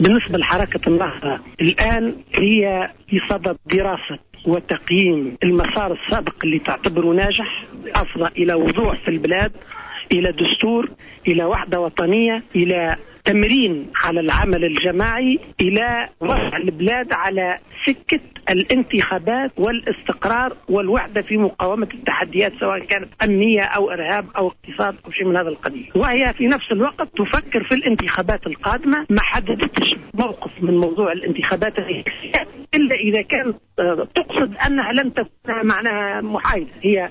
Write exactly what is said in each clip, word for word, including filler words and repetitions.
بالنسبة لحركة النهضة الآن هي في صدد دراسة وتقييم المسار السابق اللي تعتبره ناجح، أفضى إلى وضوح في البلاد، إلى دستور، إلى وحدة وطنية، إلى تمرين على العمل الجماعي، إلى وضع البلاد على سكة الانتخابات والاستقرار والوحدة في مقاومة التحديات سواء كانت أمنية أو إرهاب أو اقتصاد أو شيء من هذا القبيل. وهي في نفس الوقت تفكر في الانتخابات القادمة، ما حددتش موقف من موضوع الانتخابات الرئاسية إلا إذا كانت تقصد أنها لن تكون معناها محايدة، هي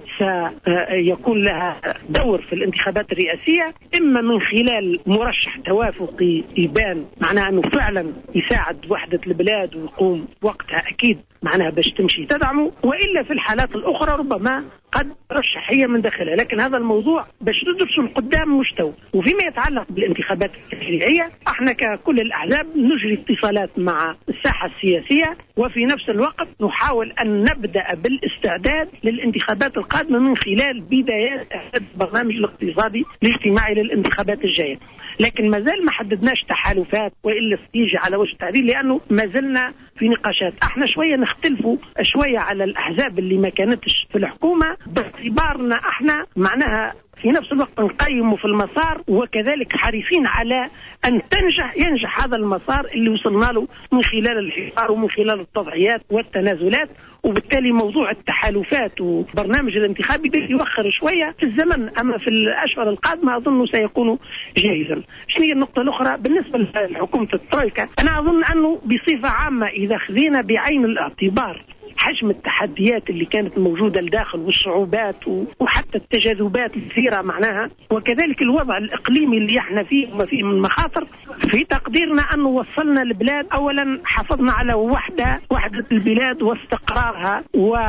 سيكون لها دور في الانتخابات الرئاسية إما من خلال مرشح توافقي يبان معناها أنه فعلا يساعد وحدة البلاد ويقوم وقتها أكيد معناها باش تمشي تدعمه، وإلا في الحالات الأخرى ربما قد رشح هي من داخلها. لكن هذا الموضوع باش ندرسه القدام مستوى. وفيما يتعلق بالانتخابات التشريعية احنا ككل الأحزاب نجري اتصالات مع الساحة السياسية، وفي نفس الوقت نحاول أن نبدأ بالاستعداد للانتخابات القادمة من خلال بدايات البرنامج الاقتصادي الاجتماعي للانتخابات الجاية. لكن ما زال ما حددناش تحالفات وإلا يجي على وجه التعديل، لأنه ما زلنا في نقاشات. احنا شوية نختلفوا شوية على الأحزاب اللي ما كانتش في الحكومة باعتبارنا احنا معناها في نفس الوقت نقيموا في المسار، وكذلك حريصين على أن تنجح ينجح هذا المسار اللي وصلنا له من خلال الحوار ومن خلال التضحيات والتنازلات. وبالتالي موضوع التحالفات وبرنامج الانتخابي ده يوخر شوية في الزمن، أما في الأشهر القادمة أظن سيكون جاهزا. شنو هي النقطة الأخرى بالنسبة لحكومة الترويكا؟ أنا أظن أنه بصفة عامة إذا خذينا بعين الاعتبار حجم التحديات اللي كانت موجودة لداخل والصعوبات وحتى التجاذبات الكثيرة معناها، وكذلك الوضع الإقليمي اللي احنا فيه وما فيه من مخاطر، في تقديرنا أنه وصلنا البلاد أولا حافظنا على وحدة وحدة البلاد واستقرارها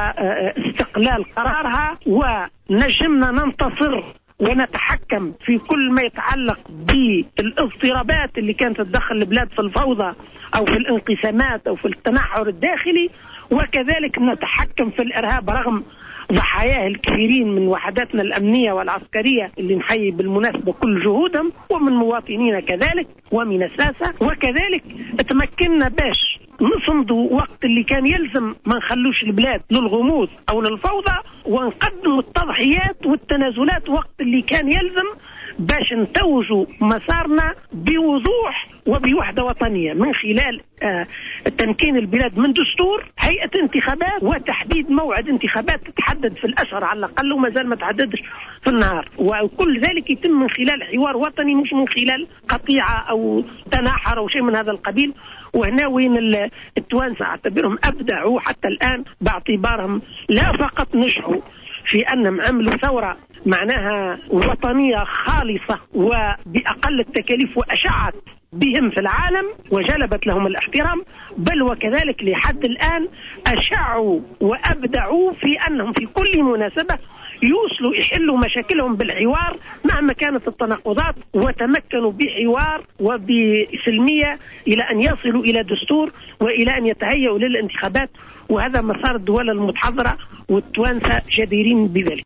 واستقلال قرارها، ونجمنا ننتصر ونتحكم في كل ما يتعلق بالاضطرابات اللي كانت تدخل البلاد في الفوضى أو في الانقسامات أو في التنحر الداخلي، وكذلك نتحكم في الإرهاب رغم ضحاياه الكثيرين من وحداتنا الأمنية والعسكرية اللي نحيي بالمناسبة كل جهودهم، ومن مواطنينا كذلك ومن الساسة. وكذلك تمكننا باش نصمدوا وقت اللي كان يلزم ما نخلوش البلاد للغموض أو للفوضى، ونقدم التضحيات والتنازلات وقت اللي كان يلزم باش نتوجوا مسارنا بوضوح وبوحدة وطنية من خلال آه تمكين البلاد من دستور، هيئة انتخابات، وتحديد موعد انتخابات تتحدد في الأشهر على الأقل وما زال ما تحددش في النهار. وكل ذلك يتم من خلال حوار وطني مش من خلال قطيعة أو تناحر أو شيء من هذا القبيل. وهنا وين التوانسة اعتبرهم أبدعوا حتى الآن باعتبارهم لا فقط نجحوا في أنهم عملوا ثورة معناها وطنية خالصة وبأقل التكاليف وأشعت بهم في العالم وجلبت لهم الاحترام، بل وكذلك لحد الآن أشعوا وأبدعوا في أنهم في كل مناسبة يوصلوا يحلوا مشاكلهم بالحوار مهما كانت التناقضات، وتمكنوا بحوار وبسلمية إلى أن يصلوا إلى دستور وإلى أن يتهيئوا للانتخابات. وهذا مسار الدول المتحضرة والتوانسة جديرين بذلك.